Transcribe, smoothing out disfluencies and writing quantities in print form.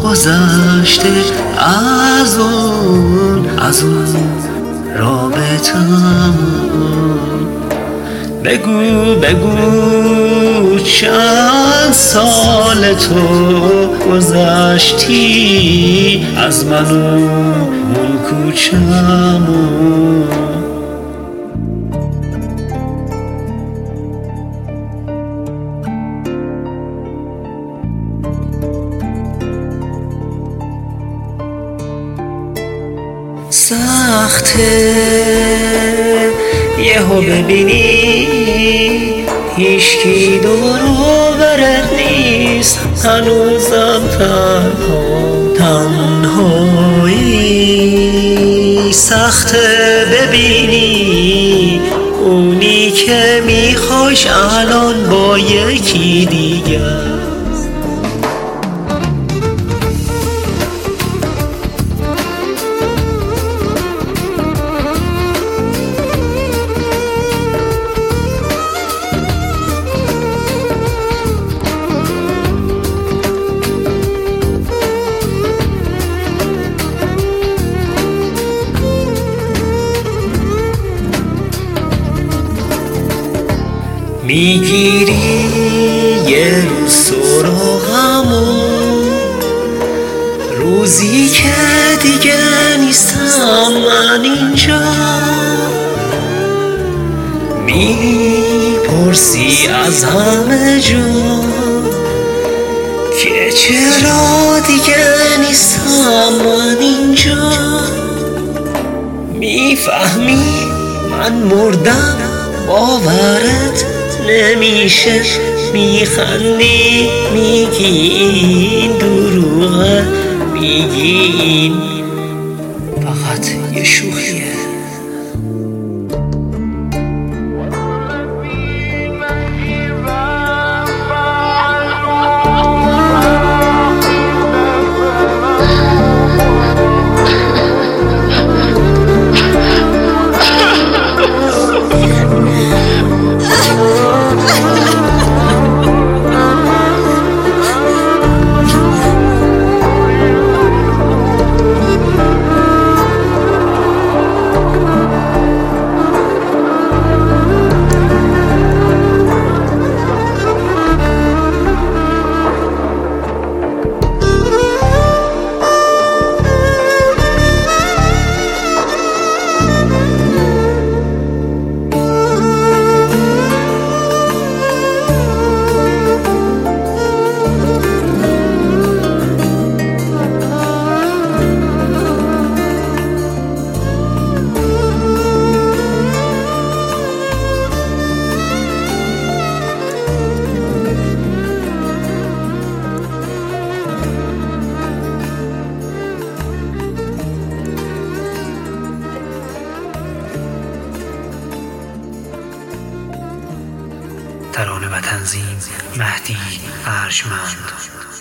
گذشته از اون رابطم. بگو چند سال تو گذشتی از من و اون کوچمون. سخته یهو ببینی هیچکی دور و برت نیست، هنوزم تنهایی. سخته ببینی اونی که میخوایش الان با یکی دیگه. میگیری یه روز سراغمون، روزی که دیگه نیستم من اینجا. میپرسی از همه جا که چرا دیگه نیستم من اینجا. میفهمی من مردم باورت نمیشه، میخندی میگی این دروغه، میگی این فقط یه شوخیه. ترانه و تنظیم مهدی ارجمند.